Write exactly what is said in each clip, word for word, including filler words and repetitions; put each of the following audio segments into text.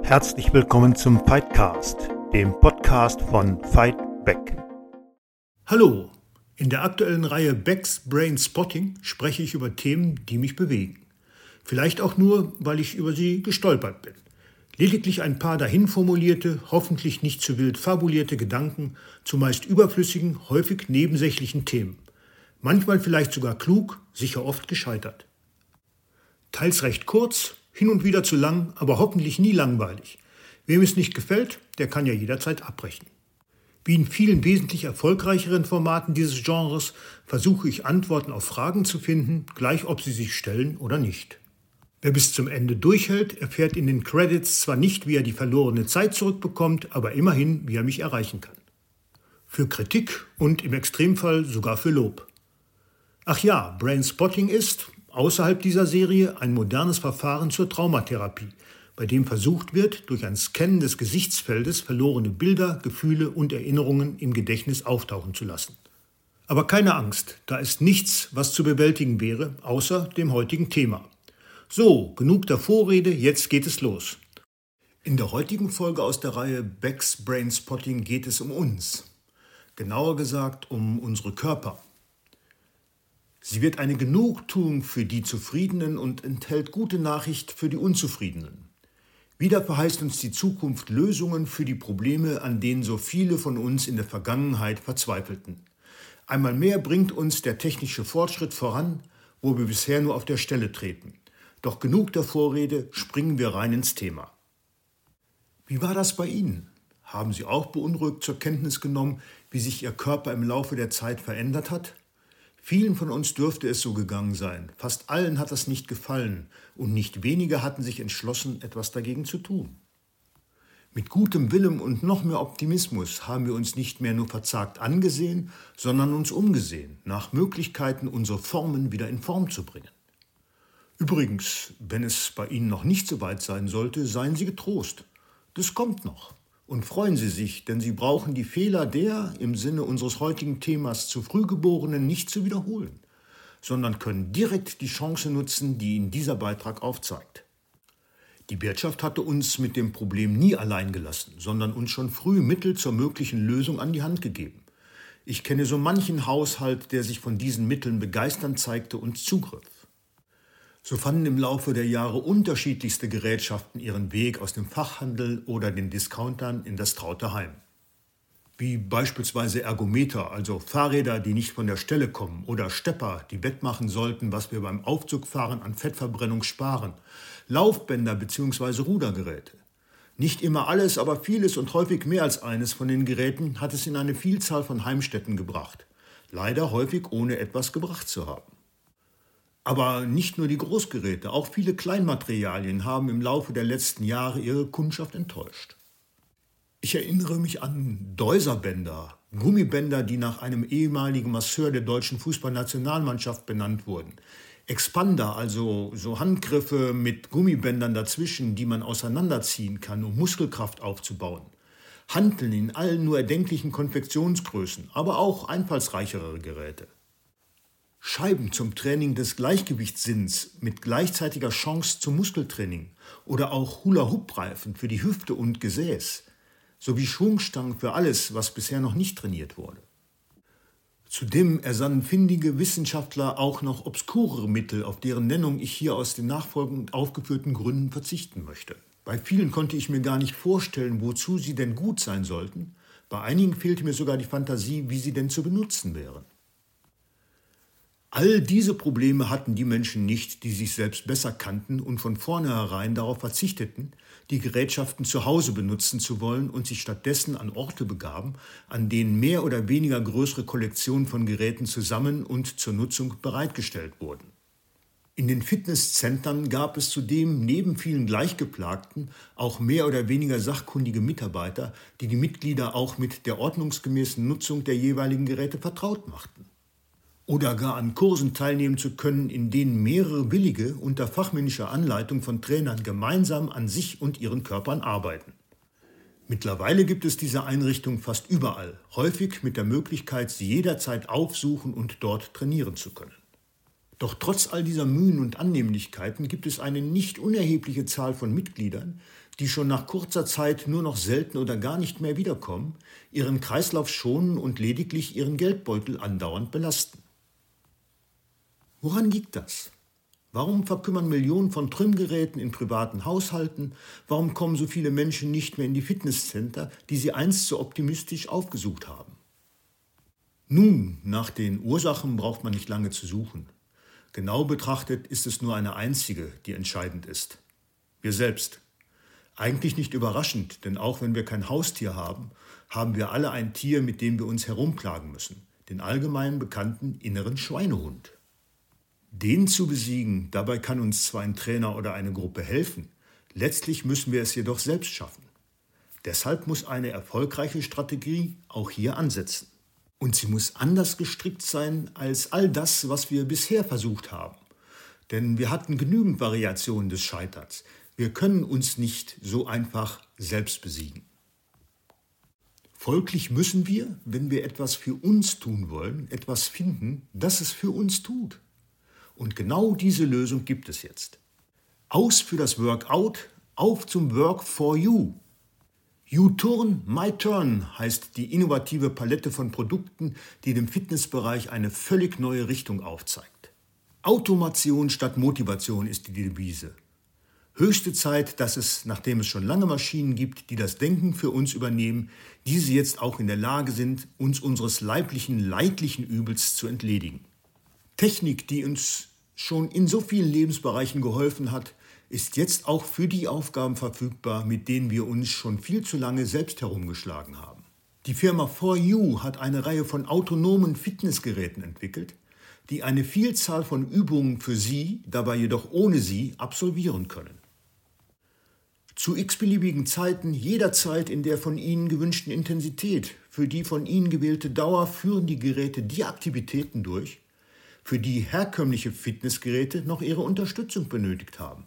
Herzlich willkommen zum Fightcast, dem Podcast von Fight Back. Hallo, in der aktuellen Reihe Becks Brain Spotting spreche ich über Themen, die mich bewegen. Vielleicht auch nur, weil ich über sie gestolpert bin. Lediglich ein paar dahin formulierte, hoffentlich nicht zu wild fabulierte Gedanken zu meist überflüssigen, häufig nebensächlichen Themen. Manchmal vielleicht sogar klug, sicher oft gescheitert. Teils recht kurz, hin und wieder zu lang, aber hoffentlich nie langweilig. Wem es nicht gefällt, der kann ja jederzeit abbrechen. Wie in vielen wesentlich erfolgreicheren Formaten dieses Genres versuche ich Antworten auf Fragen zu finden, gleich ob sie sich stellen oder nicht. Wer bis zum Ende durchhält, erfährt in den Credits zwar nicht, wie er die verlorene Zeit zurückbekommt, aber immerhin, wie er mich erreichen kann. Für Kritik und im Extremfall sogar für Lob. Ach ja, Brain Spotting ist, außerhalb dieser Serie, ein modernes Verfahren zur Traumatherapie, bei dem versucht wird, durch ein Scannen des Gesichtsfeldes verlorene Bilder, Gefühle und Erinnerungen im Gedächtnis auftauchen zu lassen. Aber keine Angst, da ist nichts, was zu bewältigen wäre, außer dem heutigen Thema. So, genug der Vorrede, jetzt geht es los. In der heutigen Folge aus der Reihe Becks Brain Spotting geht es um uns. Genauer gesagt um unsere Körper. Sie wird eine Genugtuung für die Zufriedenen und enthält gute Nachricht für die Unzufriedenen. Wieder verheißt uns die Zukunft Lösungen für die Probleme, an denen so viele von uns in der Vergangenheit verzweifelten. Einmal mehr bringt uns der technische Fortschritt voran, wo wir bisher nur auf der Stelle treten. Doch genug der Vorrede, springen wir rein ins Thema. Wie war das bei Ihnen? Haben Sie auch beunruhigt zur Kenntnis genommen, wie sich Ihr Körper im Laufe der Zeit verändert hat? Vielen von uns dürfte es so gegangen sein. Fast allen hat das nicht gefallen und nicht wenige hatten sich entschlossen, etwas dagegen zu tun. Mit gutem Willen und noch mehr Optimismus haben wir uns nicht mehr nur verzagt angesehen, sondern uns umgesehen, nach Möglichkeiten, unsere Formen wieder in Form zu bringen. Übrigens, wenn es bei Ihnen noch nicht so weit sein sollte, seien Sie getrost. Das kommt noch. Und freuen Sie sich, denn Sie brauchen die Fehler der, im Sinne unseres heutigen Themas, zu Frühgeborenen nicht zu wiederholen, sondern können direkt die Chance nutzen, die Ihnen dieser Beitrag aufzeigt. Die Wirtschaft hatte uns mit dem Problem nie allein gelassen, sondern uns schon früh Mittel zur möglichen Lösung an die Hand gegeben. Ich kenne so manchen Haushalt, der sich von diesen Mitteln begeisternd zeigte und zugriff. So fanden im Laufe der Jahre unterschiedlichste Gerätschaften ihren Weg aus dem Fachhandel oder den Discountern in das traute Heim. Wie beispielsweise Ergometer, also Fahrräder, die nicht von der Stelle kommen, oder Stepper, die wettmachen sollten, was wir beim Aufzugfahren an Fettverbrennung sparen, Laufbänder bzw. Rudergeräte. Nicht immer alles, aber vieles und häufig mehr als eines von den Geräten hat es in eine Vielzahl von Heimstätten gebracht. Leider häufig ohne etwas gebracht zu haben. Aber nicht nur die Großgeräte, auch viele Kleinmaterialien haben im Laufe der letzten Jahre ihre Kundschaft enttäuscht. Ich erinnere mich an Deuserbänder, Gummibänder, die nach einem ehemaligen Masseur der deutschen Fußballnationalmannschaft benannt wurden. Expander, also so Handgriffe mit Gummibändern dazwischen, die man auseinanderziehen kann, um Muskelkraft aufzubauen. Hanteln in allen nur erdenklichen Konfektionsgrößen, aber auch einfallsreichere Geräte. Scheiben zum Training des Gleichgewichtssinns mit gleichzeitiger Chance zum Muskeltraining oder auch Hula-Hoop-Reifen für die Hüfte und Gesäß sowie Schwungstangen für alles, was bisher noch nicht trainiert wurde. Zudem ersannen findige Wissenschaftler auch noch obskurere Mittel, auf deren Nennung ich hier aus den nachfolgend aufgeführten Gründen verzichten möchte. Bei vielen konnte ich mir gar nicht vorstellen, wozu sie denn gut sein sollten. Bei einigen fehlte mir sogar die Fantasie, wie sie denn zu benutzen wären. All diese Probleme hatten die Menschen nicht, die sich selbst besser kannten und von vornherein darauf verzichteten, die Gerätschaften zu Hause benutzen zu wollen und sich stattdessen an Orte begaben, an denen mehr oder weniger größere Kollektionen von Geräten zusammen und zur Nutzung bereitgestellt wurden. In den Fitnesszentren gab es zudem neben vielen Gleichgeplagten auch mehr oder weniger sachkundige Mitarbeiter, die die Mitglieder auch mit der ordnungsgemäßen Nutzung der jeweiligen Geräte vertraut machten. Oder gar an Kursen teilnehmen zu können, in denen mehrere Willige unter fachmännischer Anleitung von Trainern gemeinsam an sich und ihren Körpern arbeiten. Mittlerweile gibt es diese Einrichtungen fast überall, häufig mit der Möglichkeit, sie jederzeit aufsuchen und dort trainieren zu können. Doch trotz all dieser Mühen und Annehmlichkeiten gibt es eine nicht unerhebliche Zahl von Mitgliedern, die schon nach kurzer Zeit nur noch selten oder gar nicht mehr wiederkommen, ihren Kreislauf schonen und lediglich ihren Geldbeutel andauernd belasten. Woran liegt das? Warum verkümmern Millionen von Trimgeräten in privaten Haushalten? Warum kommen so viele Menschen nicht mehr in die Fitnesscenter, die sie einst so optimistisch aufgesucht haben? Nun, nach den Ursachen braucht man nicht lange zu suchen. Genau betrachtet ist es nur eine einzige, die entscheidend ist. Wir selbst. Eigentlich nicht überraschend, denn auch wenn wir kein Haustier haben, haben wir alle ein Tier, mit dem wir uns herumplagen müssen, den allgemein bekannten inneren Schweinehund. Den zu besiegen, dabei kann uns zwar ein Trainer oder eine Gruppe helfen, letztlich müssen wir es jedoch selbst schaffen. Deshalb muss eine erfolgreiche Strategie auch hier ansetzen. Und sie muss anders gestrickt sein als all das, was wir bisher versucht haben. Denn wir hatten genügend Variationen des Scheiterns. Wir können uns nicht so einfach selbst besiegen. Folglich müssen wir, wenn wir etwas für uns tun wollen, etwas finden, das es für uns tut. Und genau diese Lösung gibt es jetzt. Aus für das Workout, auf zum Work for You. U-Turn, My Turn heißt die innovative Palette von Produkten, die dem Fitnessbereich eine völlig neue Richtung aufzeigt. Automation statt Motivation ist die Devise. Höchste Zeit, dass es, nachdem es schon lange Maschinen gibt, die das Denken für uns übernehmen, diese jetzt auch in der Lage sind, uns unseres leiblichen, leidlichen Übels zu entledigen. Technik, die uns schon in so vielen Lebensbereichen geholfen hat, ist jetzt auch für die Aufgaben verfügbar, mit denen wir uns schon viel zu lange selbst herumgeschlagen haben. Die Firma For You hat eine Reihe von autonomen Fitnessgeräten entwickelt, die eine Vielzahl von Übungen für Sie, dabei jedoch ohne Sie, absolvieren können. Zu x-beliebigen Zeiten, jederzeit in der von Ihnen gewünschten Intensität, für die von Ihnen gewählte Dauer führen die Geräte die Aktivitäten durch, für die herkömmliche Fitnessgeräte noch ihre Unterstützung benötigt haben.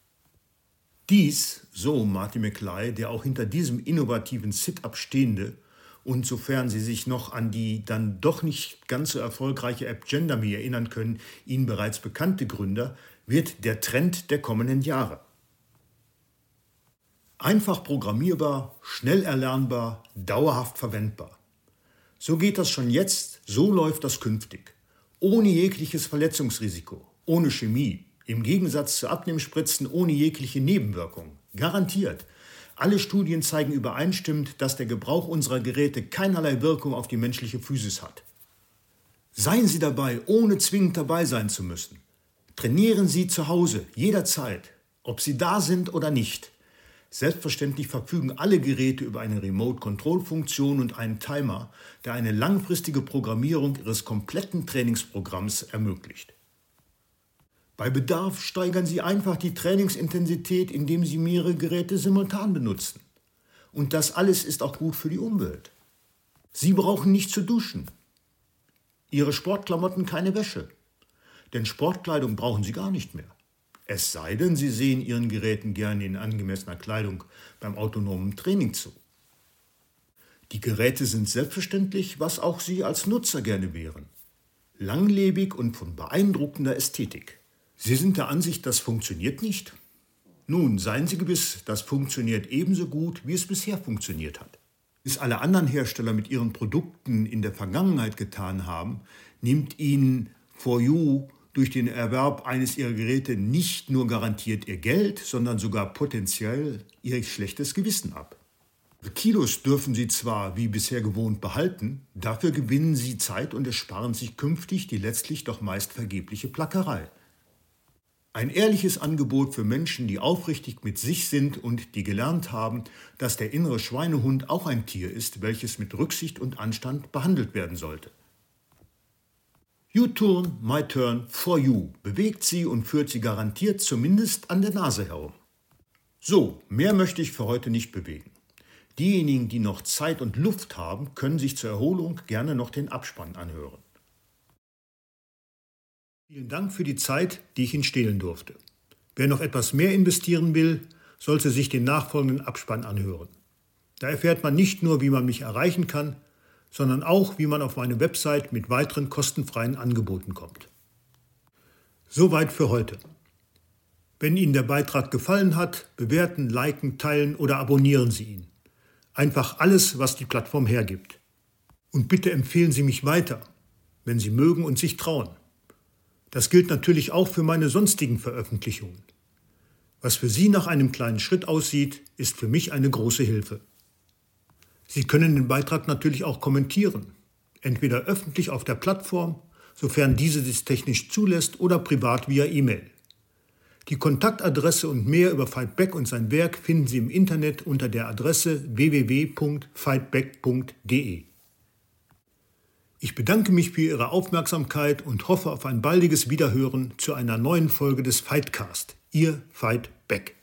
Dies, so Marty McFly, der auch hinter diesem innovativen Sit-Up stehende und sofern Sie sich noch an die dann doch nicht ganz so erfolgreiche App GenderMe erinnern können, Ihnen bereits bekannte Gründer, wird der Trend der kommenden Jahre. Einfach programmierbar, schnell erlernbar, dauerhaft verwendbar. So geht das schon jetzt, so läuft das künftig. Ohne jegliches Verletzungsrisiko, ohne Chemie, im Gegensatz zu Abnehmspritzen ohne jegliche Nebenwirkung. Garantiert. Alle Studien zeigen übereinstimmend, dass der Gebrauch unserer Geräte keinerlei Wirkung auf die menschliche Physis hat. Seien Sie dabei, ohne zwingend dabei sein zu müssen. Trainieren Sie zu Hause, jederzeit, ob Sie da sind oder nicht. Selbstverständlich verfügen alle Geräte über eine Remote-Control-Funktion und einen Timer, der eine langfristige Programmierung Ihres kompletten Trainingsprogramms ermöglicht. Bei Bedarf steigern Sie einfach die Trainingsintensität, indem Sie mehrere Geräte simultan benutzen. Und das alles ist auch gut für die Umwelt. Sie brauchen nicht zu duschen. Ihre Sportklamotten keine Wäsche. Denn Sportkleidung brauchen Sie gar nicht mehr. Es sei denn, Sie sehen Ihren Geräten gerne in angemessener Kleidung beim autonomen Training zu. Die Geräte sind selbstverständlich, was auch Sie als Nutzer gerne wären. Langlebig und von beeindruckender Ästhetik. Sie sind der Ansicht, das funktioniert nicht? Nun, seien Sie gewiss, das funktioniert ebenso gut, wie es bisher funktioniert hat. Bis alle anderen Hersteller mit ihren Produkten in der Vergangenheit getan haben, nimmt Ihnen For You durch den Erwerb eines Ihrer Geräte nicht nur garantiert Ihr Geld, sondern sogar potenziell Ihr schlechtes Gewissen ab. Kilos dürfen Sie zwar wie bisher gewohnt behalten, dafür gewinnen Sie Zeit und ersparen sich künftig die letztlich doch meist vergebliche Plackerei. Ein ehrliches Angebot für Menschen, die aufrichtig mit sich sind und die gelernt haben, dass der innere Schweinehund auch ein Tier ist, welches mit Rücksicht und Anstand behandelt werden sollte. U-Turn, My Turn, For You bewegt Sie und führt Sie garantiert zumindest an der Nase herum. So, mehr möchte ich für heute nicht bewegen. Diejenigen, die noch Zeit und Luft haben, können sich zur Erholung gerne noch den Abspann anhören. Vielen Dank für die Zeit, die ich Ihnen stehlen durfte. Wer noch etwas mehr investieren will, sollte sich den nachfolgenden Abspann anhören. Da erfährt man nicht nur, wie man mich erreichen kann, sondern auch, wie man auf meine Website mit weiteren kostenfreien Angeboten kommt. Soweit für heute. Wenn Ihnen der Beitrag gefallen hat, bewerten, liken, teilen oder abonnieren Sie ihn. Einfach alles, was die Plattform hergibt. Und bitte empfehlen Sie mich weiter, wenn Sie mögen und sich trauen. Das gilt natürlich auch für meine sonstigen Veröffentlichungen. Was für Sie nach einem kleinen Schritt aussieht, ist für mich eine große Hilfe. Sie können den Beitrag natürlich auch kommentieren, entweder öffentlich auf der Plattform, sofern diese dies technisch zulässt, oder privat via E-Mail. Die Kontaktadresse und mehr über Veit Beck und sein Werk finden Sie im Internet unter der Adresse w w w punkt veit beck punkt d e. Ich bedanke mich für Ihre Aufmerksamkeit und hoffe auf ein baldiges Wiederhören zu einer neuen Folge des Veitcast. Ihr Veit Beck.